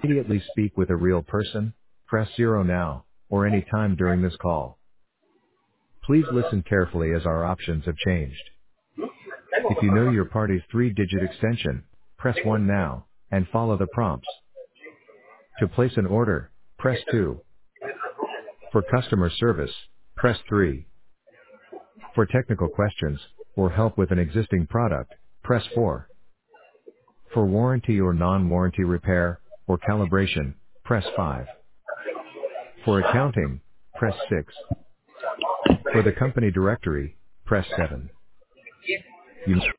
Immediately speak with a real person, press 0 now, or any time during this call. Please listen carefully as our options have changed. If you know your party's 3-digit extension, press 1 now, and follow the prompts. To place an order, press 2. For customer service, press 3. For technical questions, or help with an existing product, press 4. For warranty or non-warranty repair, or calibration, press 5. For accounting, press 6. For the company directory, press 7. You